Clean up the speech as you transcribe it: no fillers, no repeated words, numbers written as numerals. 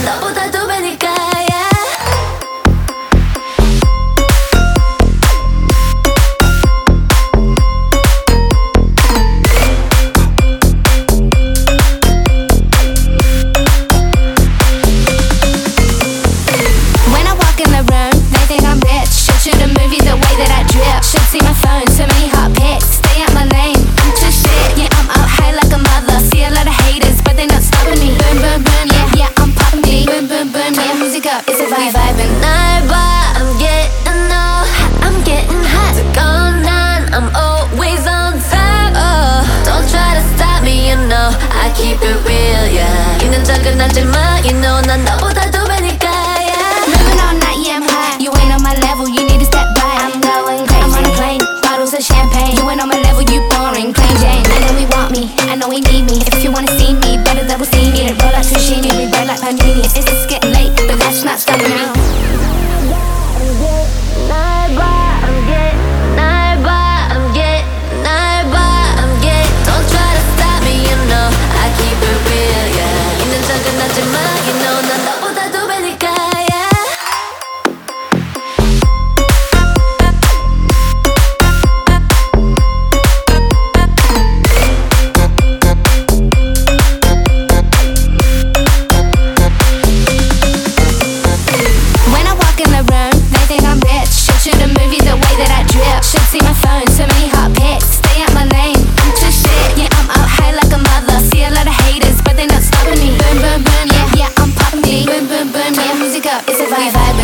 너보다 두 배니까 yeah. When I walk in the room, they think I'm rich. Should a movie the way that I drip. Should see my phone, too many hot pics. Stay out my lane, I'm too shit. Yeah, I'm up high like a mother. See a lot of haters, but they're not stopping me. Boom, boom, boom, yeah, yeah, I'm popping me. Boom, boom, boom, yeah, music up, it's a vibe. vibing 날 봐, I'm getting all hot, I'm getting hot. 뜨거운 I'm always on top. Oh, don't try to stop me, you know I keep it real, yeah. 있는 적은 않지만, you know 난 너보다 두 배니까. Living all night, yeah, I'm high. You ain't on my level, you need to step back. I'm going crazy. I'm on a plane, bottles of champagne. You ain't on my level, you boring, plain Jane. I know we want me, I know we need me. If you wanna see me, better double see me. Roll like sushi, we burn like panini. It's getting late, but that's not stopping me. 날 봐, I'm getting, 날 봐, I'm getting, 날 봐, I'm getting. Don't try to stop me, you know I keep it real, yeah. 있는 적은 않지만, you know 난 너보다 두 배니까. When I walk in the room, they think I'm rich. Should a movie the way that I drip. Should see my phone, too many hot pics. Stay out my lane, I'm too shit. Yeah, I'm up high like a mother. See a lot of haters, but they're not stopping me. Boom, boom, boom, yeah, yeah, I'm popping me. Boom, boom, boom, yeah, music up, it's a vibe.